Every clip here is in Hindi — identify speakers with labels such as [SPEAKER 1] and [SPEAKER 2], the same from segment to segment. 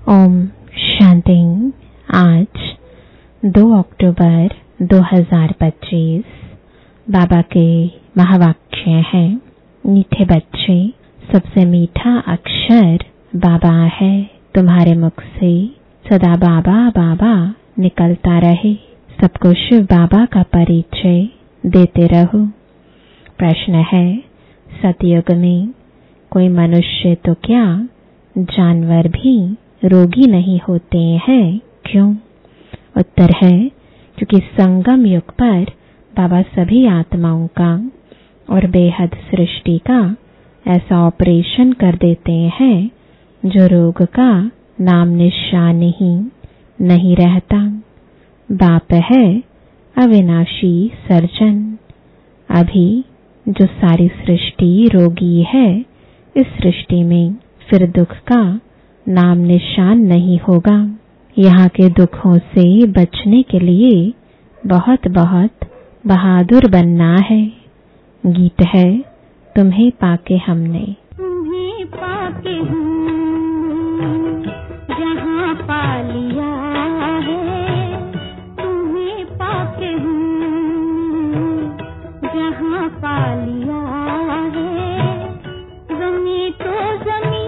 [SPEAKER 1] ओम शांति। आज 2 अक्टूबर 2025 बाबा के महावाक्य हैं। मीठे बच्चे, सबसे मीठा अक्षर बाबा है। तुम्हारे मुख से सदा बाबा बाबा निकलता रहे। सबको शिव बाबा का परिचय देते रहो। प्रश्न है, सतयुग में कोई मनुष्य तो क्या जानवर भी रोगी नहीं होते हैं, क्यों? उत्तर है, क्योंकि संगम युग पर बाबा सभी आत्माओं का और बेहद सृष्टि का ऐसा ऑपरेशन कर देते हैं जो रोग का नाम निशान ही नहीं रहता। बाप है अविनाशी सर्जन। अभी जो सारी सृष्टि रोगी है, इस सृष्टि में फिर दुख का नाम निशान नहीं होगा। यहाँ के दुखों से बचने के लिए बहुत बहुत बहादुर बनना है। गीत है, तुम्हें पाके हमने।
[SPEAKER 2] तुम्हें पाके हूँ जहाँ पा लिया है, तुम्हें पाके हूँ जहाँ पा लिया है। जमी तो जमी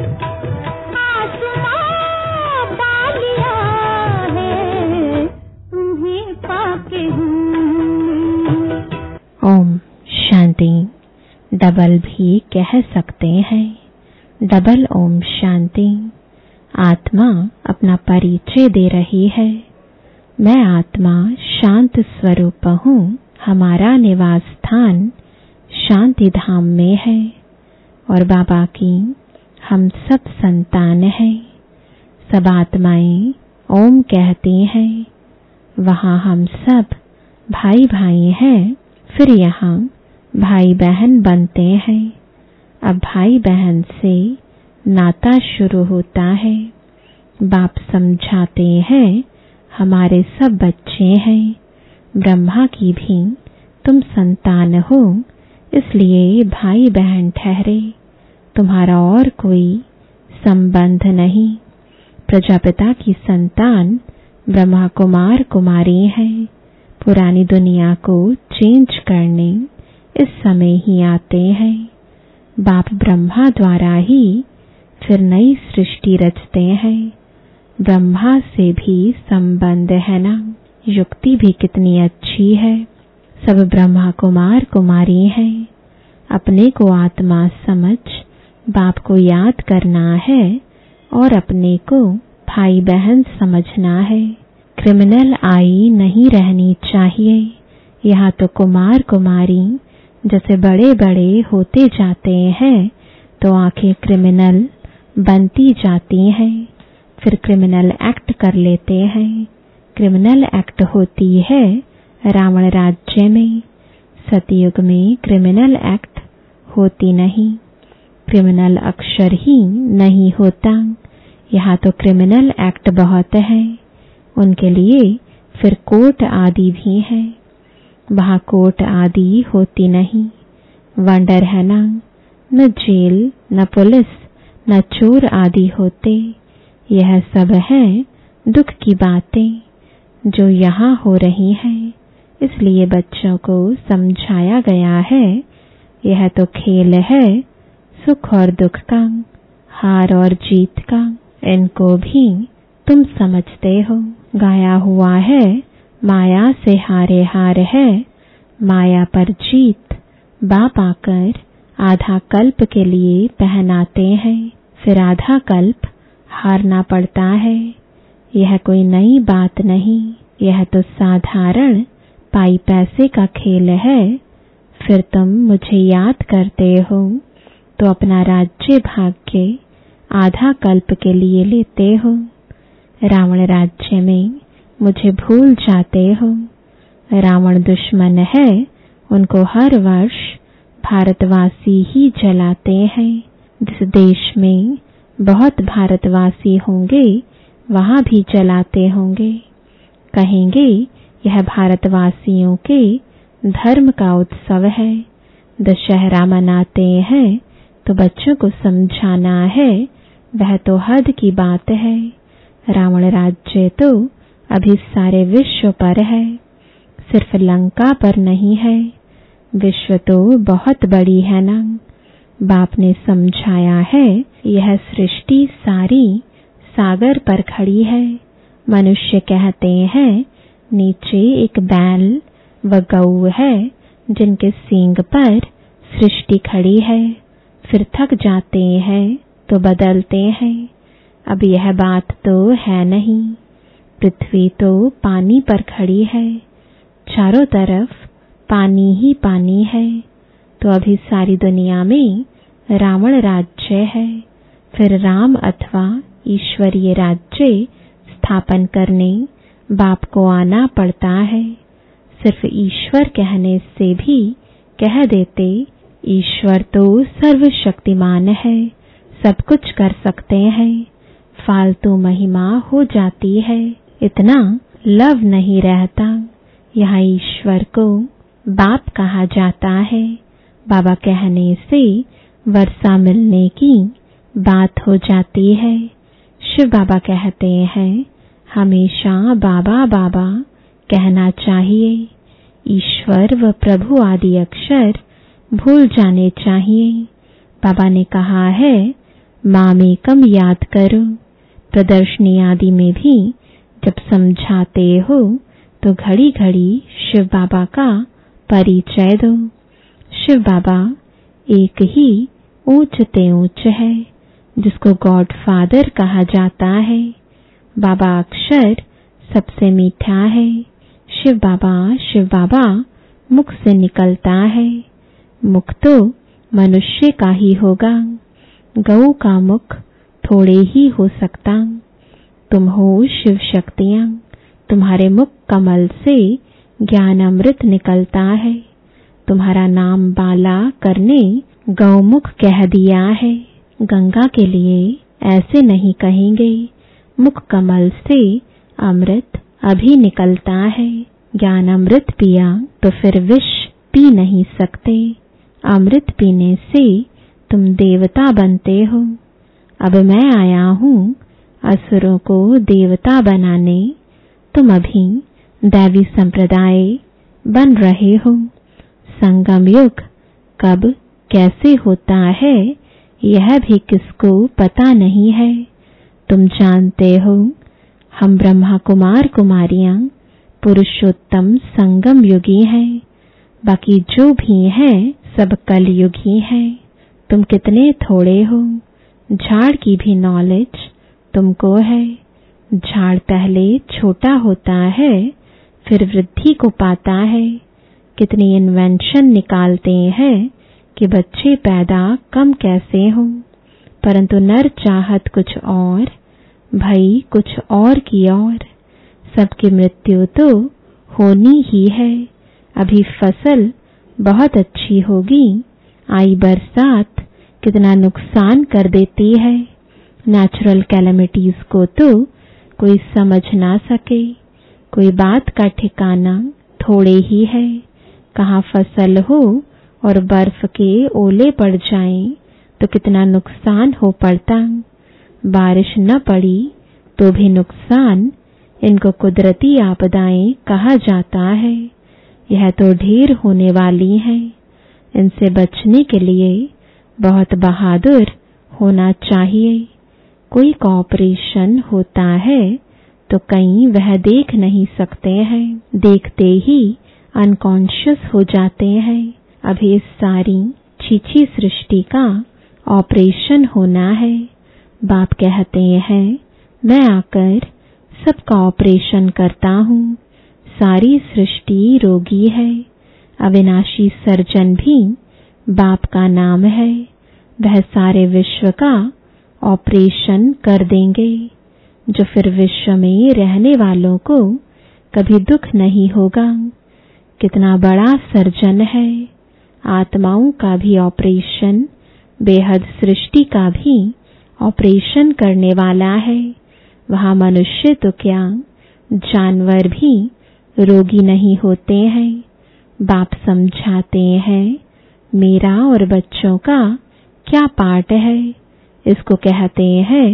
[SPEAKER 2] आसमां पा लिया है, तुम्हें पाके हूँ।
[SPEAKER 1] ओम शांति। डबल भी कह सकते हैं। डबल ओम शांति। आत्मा अपना परिचय दे रही है। मैं आत्मा शांत स्वरूप हूँ। हमारा निवास स्थान शांति धाम में है और बाबा की हम सब संतान हैं। सब आत्माएं ओम कहती हैं। वहाँ हम सब भाई भाई हैं। फिर यहाँ भाई बहन बनते हैं। अब भाई बहन से नाता शुरू होता है। बाप समझाते हैं, हमारे सब बच्चे हैं। ब्रह्मा की भी तुम संतान हो, इसलिए भाई बहन ठहरे। तुम्हारा और कोई संबंध नहीं। प्रजापिता की संतान ब्रह्मा कुमार कुमारी है। पुरानी दुनिया को चेंज करने इस समय ही आते हैं। बाप ब्रह्मा द्वारा ही फिर नई सृष्टि रचते हैं। ब्रह्मा से भी संबंध है ना। युक्ति भी कितनी अच्छी है। सब ब्रह्मा कुमार कुमारी हैं। अपने को आत्मा समझ बाप को याद करना है और अपने को भाई बहन समझना है। क्रिमिनल आई नहीं रहनी चाहिए। यहाँ तो कुमार कुमारी जैसे बड़े बड़े होते जाते हैं तो आंखें क्रिमिनल बनती जाती हैं। फिर क्रिमिनल एक्ट कर लेते हैं। क्रिमिनल एक्ट होती है रावण राज्य में। सतयुग में क्रिमिनल एक्ट होती नहीं। क्रिमिनल अक्षर ही नहीं होता। यहाँ तो क्रिमिनल एक्ट बहुत है। उनके लिए फिर कोर्ट आदि भी है। वहाँ कोर्ट आदि होती नहीं। वंडर है ना, न जेल न पुलिस न चोर आदि होते। यह सब है दुख की बातें जो यहाँ हो रही हैं। इसलिए बच्चों को समझाया गया है, यह तो खेल है सुख और दुख का, हार और जीत का। इनको भी तुम समझते हो। गाया हुआ है, माया से हारे हार है, माया पर जीत। बाप आकर आधा कल्प के लिए पहनाते हैं, फिर आधा कल्प हारना पड़ता है। यह कोई नई बात नहीं। यह तो साधारण पाई पैसे का खेल है। फिर तुम मुझे याद करते हो तो अपना राज्य भाग्य आधा कल्प के लिए लेते हो। रावण राज्य में मुझे भूल जाते हो। रावण दुश्मन है, उनको हर वर्ष भारतवासी ही जलाते हैं। जिस देश में बहुत भारतवासी होंगे वहाँ भी जलाते होंगे। कहेंगे यह भारतवासियों के धर्म का उत्सव है। दशहरा मनाते हैं तो बच्चों को समझाना है, वह तो हद की बात है। रावण राज्य तो अभी सारे विश्व पर है, सिर्फ लंका पर नहीं है। विश्व तो बहुत बड़ी है ना। बाप ने समझाया है, यह सृष्टि सारी सागर पर खड़ी है। मनुष्य कहते हैं नीचे एक बैल व गऊ है जिनके सींग पर सृष्टि खड़ी है, फिर थक जाते हैं तो बदलते हैं। अब यह बात तो है नहीं। पृथ्वी तो पानी पर खड़ी है, चारों तरफ पानी ही पानी है। तो अभी सारी दुनिया में रावण राज्य है, फिर राम अथवा ईश्वरीय राज्य स्थापन करने बाप को आना पड़ता है। सिर्फ ईश्वर कहने से भी कह देते, ईश्वर तो सर्वशक्तिमान है, सब कुछ कर सकते हैं। फालतू महिमा हो जाती है, इतना लव नहीं रहता। यहाँ ईश्वर को बाप कहा जाता है। बाबा कहने से वर्षा मिलने की बात हो जाती है। शिव बाबा कहते हैं हमेशा बाबा बाबा कहना चाहिए। ईश्वर व प्रभु आदि अक्षर भूल जाने चाहिए। बाबा ने कहा है मामेकम याद करो। प्रदर्शनी आदि में भी जब समझाते हो तो घड़ी घड़ी शिव बाबा का परिचय दो। शिव बाबा एक ही ऊंचते ऊंच है, जिसको गॉड फादर कहा जाता है। बाबा अक्षर सबसे मीठा है। शिव बाबा मुख से निकलता है। मुख तो मनुष्य का ही होगा, गऊ का मुख थोड़े ही हो सकता। तुम हो शिव शक्तियां, तुम्हारे मुख कमल से ज्ञान अमृत निकलता है। तुम्हारा नाम बाला करने गौमुख कह दिया है। गंगा के लिए ऐसे नहीं कहेंगे, मुख कमल से अमृत अभी निकलता है। ज्ञान अमृत पिया तो फिर विष पी नहीं सकते। अमृत पीने से तुम देवता बनते हो। अब मैं आया हूँ असुरों को देवता बनाने, तुम अभी दैवी संप्रदाय बन रहे हो। संगम युग कब कैसे होता है यह भी किसको पता नहीं है। तुम जानते हो हम ब्रह्मा कुमार कुमारियां पुरुषोत्तम संगम युगी हैं, बाकी जो भी हैं सब कलयुगी हैं। तुम कितने थोड़े हो, झाड़ की भी नॉलेज तुमको है। झाड़ पहले छोटा होता है, फिर वृद्धि को पाता है। कितनी इन्वेंशन निकालते हैं कि बच्चे पैदा कम कैसे हों, परंतु नर चाहत कुछ और, भई कुछ और की और। सबकी मृत्यु तो होनी ही है। अभी फसल बहुत अच्छी होगी, आई बरसात कितना नुकसान कर देती है। नेचुरल कैलेमिटीज को तो कोई समझ ना सके। कोई बात का ठिकाना थोड़े ही है। कहाँ फसल हो और बर्फ के ओले पड़ जाएं तो कितना नुकसान हो पड़ता। बारिश न पड़ी तो भी नुकसान। इनको कुदरती आपदाएं कहा जाता है। यह तो ढेर होने वाली हैं। इनसे बचने के लिए बहुत बहादुर होना चाहिए। कोई कॉपरेशन होता है तो कहीं वह देख नहीं सकते हैं, देखते ही अनकॉन्शियस हो जाते हैं। अभी इस सारी छीछी सृष्टि का ऑपरेशन होना है। बाप कहते हैं मैं आकर सबका ऑपरेशन करता हूँ। सारी सृष्टि रोगी है। अविनाशी सर्जन भी बाप का नाम है। वह सारे विश्व का ऑपरेशन कर देंगे, जो फिर विश्व में रहने वालों को कभी दुख नहीं होगा। कितना बड़ा सर्जन है। आत्माओं का भी ऑपरेशन, बेहद सृष्टि का भी ऑपरेशन करने वाला है। वहाँ मनुष्य तो क्या, जानवर भी रोगी नहीं होते हैं। बाप समझाते हैं मेरा और बच्चों का क्या पार्ट है। इसको कहते हैं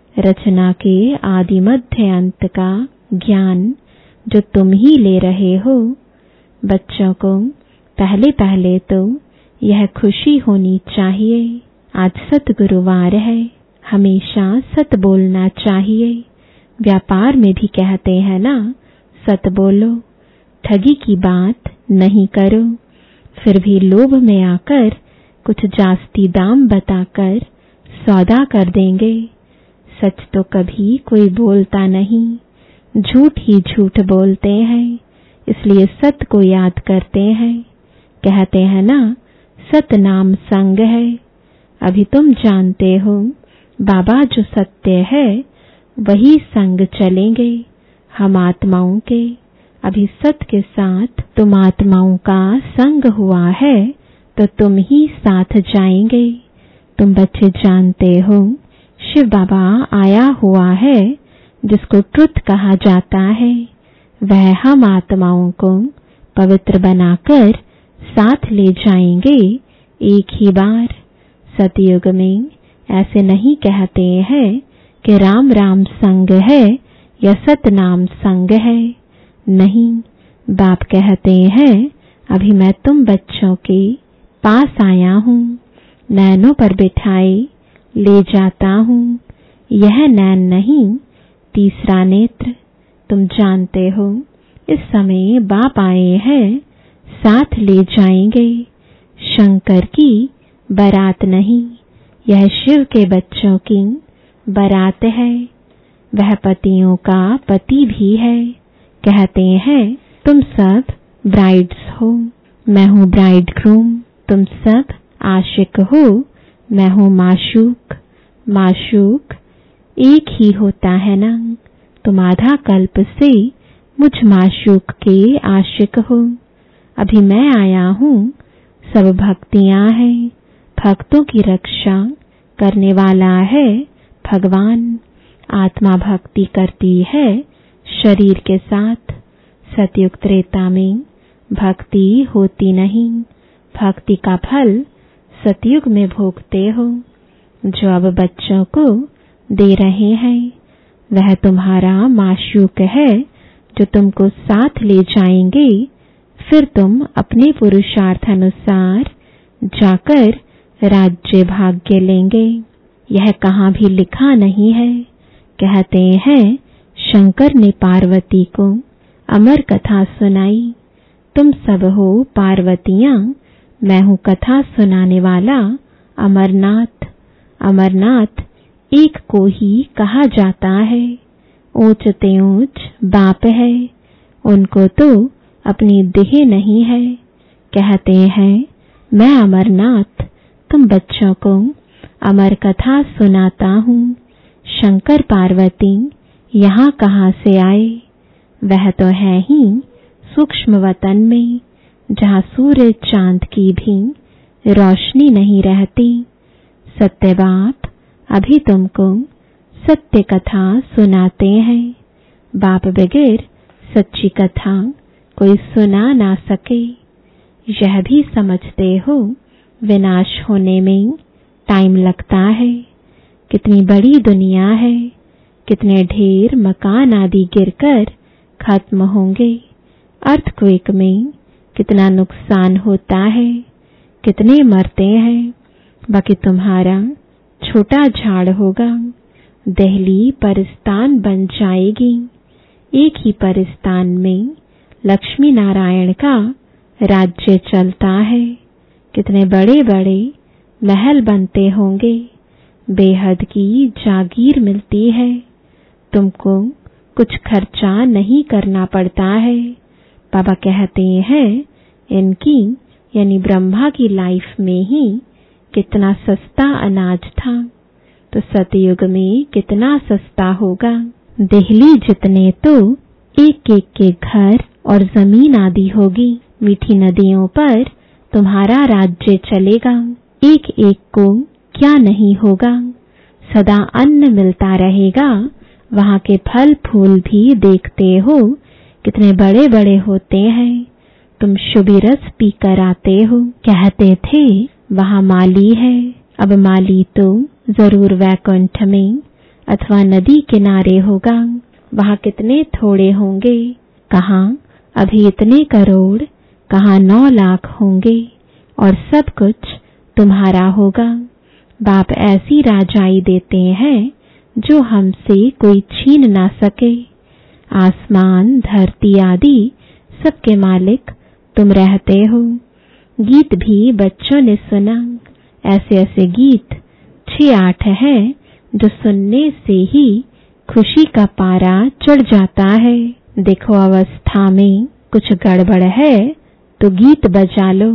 [SPEAKER 1] रचना के आदि मध्य अंत का ज्ञान जो तुम ही ले रहे हो। बच्चों को पहले पहले तो यह खुशी होनी चाहिए, आज सतगुरुवार है, हमेशा सत बोलना चाहिए। व्यापार में भी कहते हैं ना, सत बोलो, ठगी की बात नहीं करो। फिर भी लोभ में आकर कुछ जास्ती दाम बताकर सौदा कर देंगे। सच तो कभी कोई बोलता नहीं, झूठ ही झूठ बोलते हैं, इसलिए सत को याद करते हैं। कहते हैं ना, सत नाम संग है। अभी तुम जानते हो बाबा जो सत्य है वही संग चलेंगे हम आत्माओं के। अभी सत के साथ तुम आत्माओं का संग हुआ है तो तुम ही साथ जाएंगे। तुम बच्चे जानते हो शिव बाबा आया हुआ है जिसको ट्रुथ कहा जाता है। वह हम आत्माओं को पवित्र बनाकर साथ ले जाएंगे एक ही बार। सतयुग में ऐसे नहीं कहते हैं कि राम राम संग है या सतनाम संग है। नहीं, बाप कहते हैं अभी मैं तुम बच्चों के पास आया हूँ, नैनों पर बिठाए ले जाता हूँ। यह नैन नहीं, तीसरा नेत्र। तुम जानते हो इस समय बाप आए हैं, साथ ले जाएंगे। शंकर की बारात नहीं, यह शिव के बच्चों की बारात है। वह पतियों का पति भी है। कहते हैं तुम सब ब्राइड्स हो, मैं हूँ ब्राइड ग्रूम। तुम सब आशिक हो, मैं हूँ माशूक। माशूक एक ही होता है ना। तुम आधा कल्प से मुझ माशूक के आशिक हो। अभी मैं आया हूँ, सब भक्तियाँ हैं, भक्तों की रक्षा करने वाला है भगवान। आत्मा भक्ति करती है शरीर के साथ। सतयुग त्रेता में भक्ति होती नहीं, भक्ति का फल सतयुग में भोगते हो। जो अब बच्चों को दे रहे हैं वह तुम्हारा माशूक है जो तुमको साथ ले जाएंगे। फिर तुम अपने पुरुषार्थ अनुसार जाकर राज्य भाग्य लेंगे। यह कहाँ भी लिखा नहीं है। कहते हैं शंकर ने पार्वती को अमर कथा सुनाई। तुम सब हो पार्वतियां, मैं हूँ कथा सुनाने वाला अमरनाथ। अमरनाथ एक को ही कहा जाता है। ऊंच ते ऊंच बाप है, उनको तो अपनी देह नहीं है। कहते हैं मैं अमरनाथ तुम बच्चों को अमर कथा सुनाता हूँ। शंकर पार्वती यहाँ कहाँ से आए? वह तो है ही सूक्ष्म वतन में, जहाँ सूर्य चांद की भी रोशनी नहीं रहती। सत्य बाप अभी तुमको सत्य कथा सुनाते हैं। बाप बगैर सच्ची कथा कोई सुना ना सके। यह भी समझते हो विनाश होने में टाइम लगता है। कितनी बड़ी दुनिया है, कितने ढेर मकान आदि गिरकर खत्म होंगे। अर्थक्वेक में कितना नुकसान होता है, कितने मरते हैं। बाकी तुम्हारा छोटा झाड़ होगा, दिल्ली परिस्तान बन जाएगी। एक ही परिस्तान में लक्ष्मी नारायण का राज्य चलता है। कितने बड़े बड़े महल बनते होंगे, बेहद की जागीर मिलती है। तुमको कुछ खर्चा नहीं करना पड़ता है। बाबा कहते हैं इनकी यानी ब्रह्मा की लाइफ में ही कितना सस्ता अनाज था, तो सतयुग में कितना सस्ता होगा। दिल्ली जितने तो एक एक के घर और जमीन आदि होगी। मीठी नदियों पर तुम्हारा राज्य चलेगा। एक एक को क्या नहीं होगा, सदा अन्न मिलता रहेगा। वहाँ के फल फूल भी देखते हो कितने बड़े बड़े होते हैं। तुम शुभी रस पी कर आते हो। कहते थे वहाँ माली है, अब माली तो जरूर वैकुंठ में अथवा नदी किनारे होगा, वहां कितने थोड़े होंगे, कहाँ अभी इतने करोड़, कहाँ 9 लाख होंगे और सब कुछ तुम्हारा होगा। बाप ऐसी राजाई देते हैं जो हमसे कोई छीन ना सके। आसमान, धरती आदि सबके मालिक तुम रहते हो। गीत भी बच्चों ने सुना, ऐसे ऐसे गीत 6-8 हैं जो सुनने से ही खुशी का पारा चढ़ जाता है। देखो अवस्था में कुछ गड़बड़ है तो गीत बजा लो,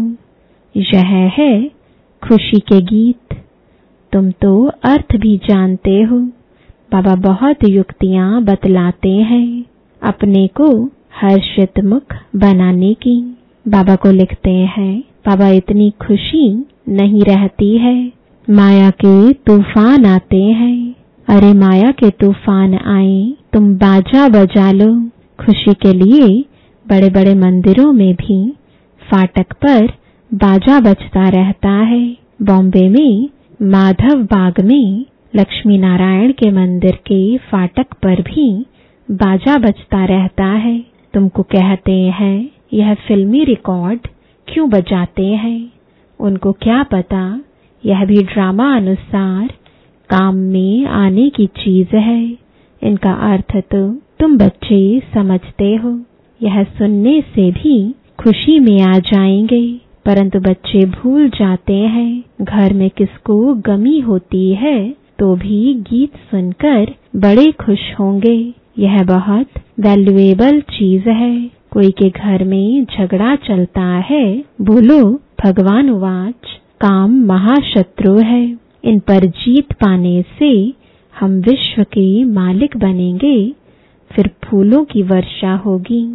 [SPEAKER 1] यह है खुशी के गीत। तुम तो अर्थ भी जानते हो। बाबा बहुत युक्तियां बतलाते हैं अपने को हर्षित मुख बनाने की। बाबा को लिखते हैं, बाबा इतनी खुशी नहीं रहती है, माया के तूफान आते हैं। अरे माया के तूफान आए, तुम बाजा बजा लो। खुशी के लिए बड़े बड़े मंदिरों में भी फाटक पर बाजा बजता रहता है। बॉम्बे में माधव बाग में लक्ष्मी नारायण के मंदिर के फाटक पर भी बाजा बजता रहता है। तुमको कहते हैं यह फिल्मी रिकॉर्ड क्यों बजाते हैं? उनको क्या पता यह भी ड्रामा अनुसार काम में आने की चीज है। इनका अर्थ तो तुम बच्चे समझते हो। यह सुनने से भी खुशी में आ जाएंगे, परंतु बच्चे भूल जाते हैं घर में किसको गमी होती है तो भी गीत सुनकर बड़े खुश होंगे। यह बहुत वैल्यूएबल चीज है। कोई के घर में झगड़ा चलता है, बोलो भगवान वाच काम महाशत्रु है। इन पर जीत पाने से हम विश्व के मालिक बनेंगे। फिर फूलों की वर्षा होगी,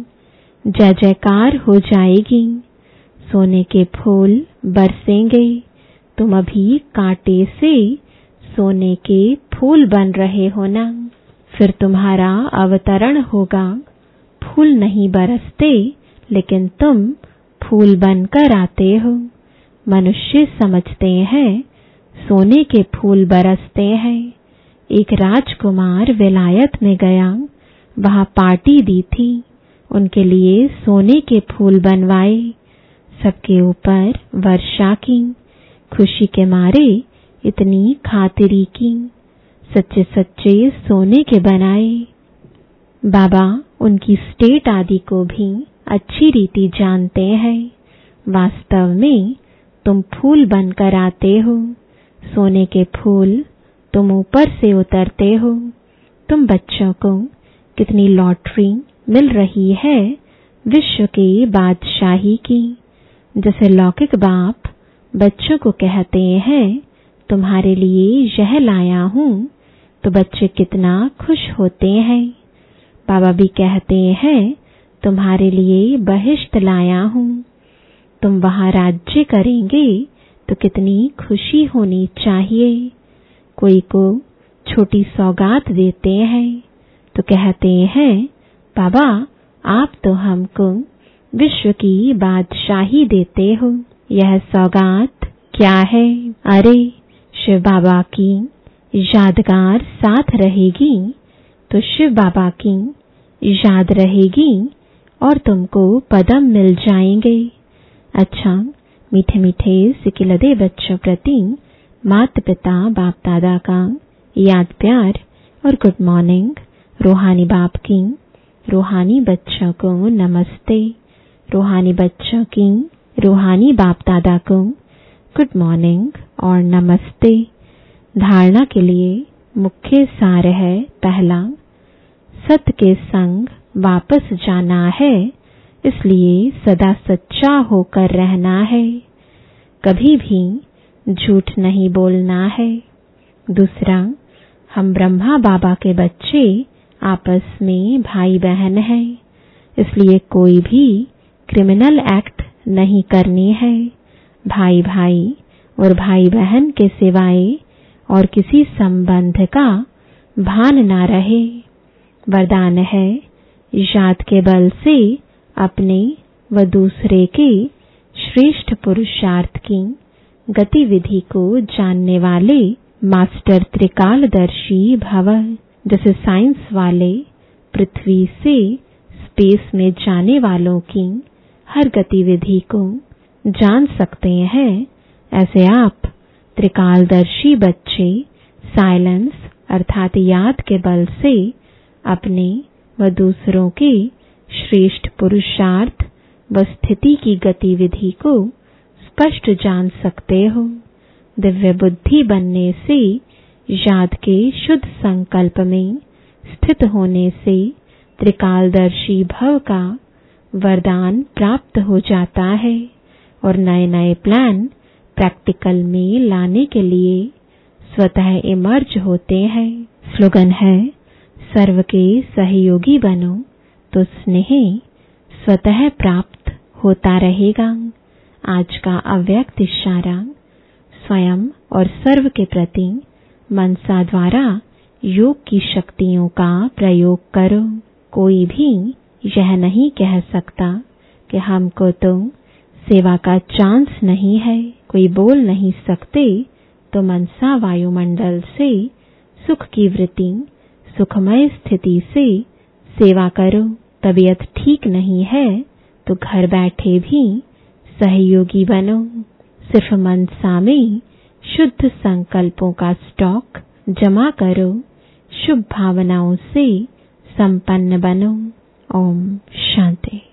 [SPEAKER 1] जय जयकार हो जाएगी, सोने के फूल बरसेंगे। तुम अभी कांटे से सोने के फूल बन रहे हो ना। फिर तुम्हारा अवतरण होगा। फूल नहीं बरसते, लेकिन तुम फूल बनकर आते हो। मनुष्य समझते हैं सोने के फूल बरसते हैं। एक राजकुमार विलायत में गया, वहां पार्टी दी थी, उनके लिए सोने के फूल बनवाए, सबके ऊपर वर्षा की, खुशी के मारे इतनी खातिरी की, सच्चे सच्चे सोने के बनाए। बाबा उनकी स्टेट आदि को भी अच्छी रीति जानते हैं। वास्तव में तुम फूल बनकर आते हो, सोने के फूल तुम ऊपर से उतरते हो। तुम बच्चों को कितनी लॉटरी मिल रही है विश्व के बादशाही की। जैसे लौकिक बाप बच्चों को कहते हैं तुम्हारे लिए यह लाया हूं, तो बच्चे कितना खुश होते हैं। बाबा भी कहते हैं तुम्हारे लिए बहिष्ट लाया हूं, तुम वहां राज्य करेंगे तो कितनी खुशी होनी चाहिए। कोई को छोटी सौगात देते हैं तो कहते हैं बाबा आप तो हमको विश्व की बादशाही देते हो। यह सौगात क्या है? अरे शिव बाबा की यादगार साथ रहेगी तो शिव बाबा की याद रहेगी और तुमको पदम मिल जाएंगे। अच्छा, मीठे मीठे सिकिलदे बच्चों प्रति माता पिता बाप दादा का याद प्यार और गुड मॉर्निंग। रूहानी बाप की रूहानी बच्चों को नमस्ते। रूहानी बच्चों की रूहानी बाप दादा को गुड मॉर्निंग और नमस्ते। धारणा के लिए मुख्य सार है, पहला, सत्य के संग वापस जाना है, इसलिए सदा सच्चा होकर रहना है, कभी भी झूठ नहीं बोलना है। दूसरा, हम ब्रह्मा बाबा के बच्चे आपस में भाई बहन हैं, इसलिए कोई भी क्रिमिनल एक्ट नहीं करनी है। भाई भाई और भाई बहन के सिवाय और किसी संबंध का भान ना रहे। वरदान है, याद के बल से अपने व दूसरे के श्रेष्ठ पुरुषार्थ की गतिविधि को जानने वाले मास्टर त्रिकालदर्शी भव। जैसे साइंस वाले पृथ्वी से स्पेस में जाने वालों की हर गतिविधि को जान सकते हैं, ऐसे आप त्रिकालदर्शी बच्चे साइलेंस अर्थात याद के बल से अपने व दूसरों के श्रेष्ठ पुरुषार्थ व स्थिति की गतिविधि को स्पष्ट जान सकते हो। दिव्य बुद्धि बनने से, याद के शुद्ध संकल्प में स्थित होने से त्रिकालदर्शी भव का वरदान प्राप्त हो जाता है और नए नए प्लान प्रैक्टिकल में लाने के लिए स्वतः इमर्ज होते हैं। स्लोगन है, सर्व के सहयोगी बनो तो स्नेह स्वतः प्राप्त होता रहेगा। आज का अव्यक्त इशारा, स्वयं और सर्व के प्रति मनसा द्वारा योग की शक्तियों का प्रयोग करो। कोई भी यह नहीं कह सकता कि हमको तो सेवा का चांस नहीं है। कोई बोल नहीं सकते तो मनसा वायुमंडल से सुख की वृत्ति, सुखमय स्थिति से सेवा करो। तबीयत ठीक नहीं है तो घर बैठे भी सहयोगी बनो। सिर्फ मनसा में शुद्ध संकल्पों का स्टॉक जमा करो। शुभ भावनाओं से संपन्न बनो। ओम शांति।